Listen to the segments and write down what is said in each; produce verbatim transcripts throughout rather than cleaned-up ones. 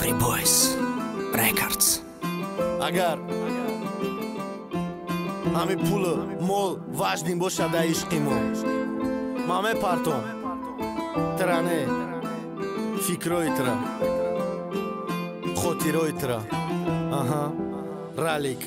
Harry Boys Records Agar Hami pulă, mol, важним боша да ишқи мо Маме партом Тране Фикрои тра Хотирои тра Аха Ралик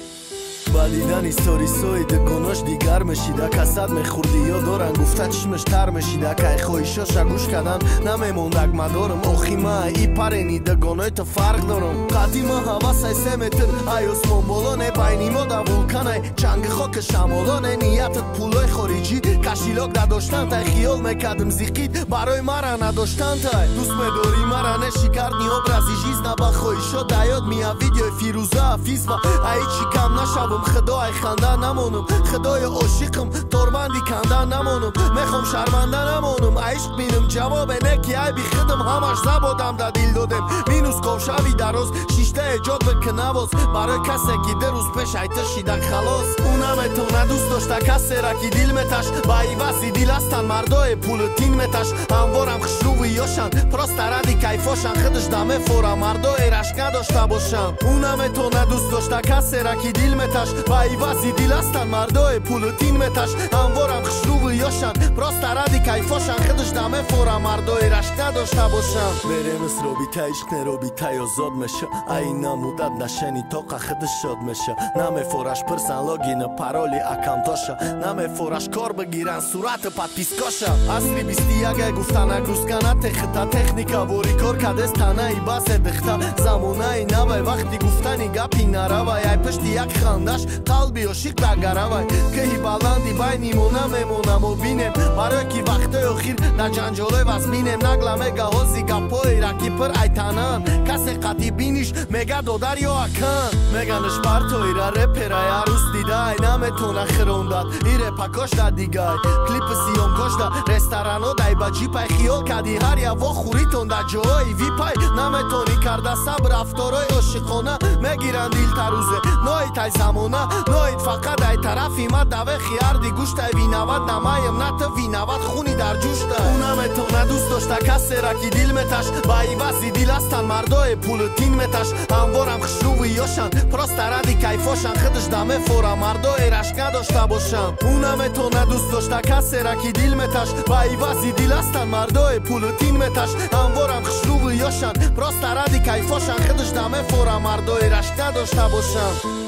ба дидани сторисои дигонош дигар мешида касад мехурдиё доран гуфта чишмаш тар мешида кай хоҳишоша гӯш кардан намемондак мадорам охи ма и парени дигоноито фарқ дорам қадима ҳавасай се метр ай осмон болоне байни мо да вулканай чанги хока шамолоне ниятат пулои хориҷӣ кашилок надоштантай хиёл мекардам зиқид барои мара надоштантай дӯст медори мара не шикарни образи жизна ба хоҳишо даёд мия видеои фирӯза афизва ай чӣ кам нашавам خدای خنده نمونم خدای عاشقم توربندی کنده نمونم میخوام شرمنده نمونم عشق بینم جواب نکی ای بی خدم همش زبادم دا دیل دادم مینوس کوشوی دروز شیشته ایجاد بکنه باز برای کسی که در روز پیش ایتا شیدن خلاص اونم اتونه دوست داشته کسی را که دیل متش با ایواسی دیل هستن مردای پول تین متش هموارم خشروی یاشن پراست ردی کیفاشن خدش دمه فورا مردای رشکه داشته باشن اونم اتونه دوست داشته کسی را که دیل متش با ایواسی دیل هستن مردای پول تین متش هموارم خشروی یاشن پراست ردی کیفاشن خدش دمه فورا مردای رشکه داشته باشن برمس روبیتا عشق نروبیتا آزاد میشه این مدت نشنی توقع خدش شاد میشه نمی فورش پرسن لاگین پارولی اکانتاشا نمی فورش کار بگیرن صورت پادپیسکاشا اصلی بیستی اگه گفتن اگروز کنه تختا تکنیکا وری کار کدست تنه ای باس دختا زمونه ای نوی وقتی گفتنی گپی نروی ای پشتی یک خاندش قلبی عاشق دگروی که هی بلندی بینیم و نمیمونم و بینم برای که وقت اخیر در جنجاله وز بینم نگله میگه هازی گپای رکی پر ایتانن کسی قطی بینیش میگه دودر یا اکن میگنش برتوی را رپرای عروس دیده ای نمیتونه خروندد ای رپکاش دا دیگه کلیپ سیام کاش دا رستورانو دای با جی پای خیال کدی هر یا وا خوریتون دا جوهای وی پای نمیتونی کرده صبر افتارای عاشقانه میگیرن دیل تروزه نایت ای زمانه نایت فقط ای طرفی ما دوه خیار دی گوشت ای وینوت نمایم نه تو وینوت خونی در جوش دا نمیتونه دوست داشته کسی را که دیل متش با ایواسی دیل هستن مردای پول تین متش هموارم خشروی یاشن پراست ردی کیفاشن خدش دمه فورا مردای رشکه داشته باشن اونمیتونه دوست داشته کسی را که دیل متش با ایواسی دیل هستن مردای پول تین متش هموارم خشروی یاشن پراست ردی کیفاشن خدش دمه فورا مردای رشکه داشته باشن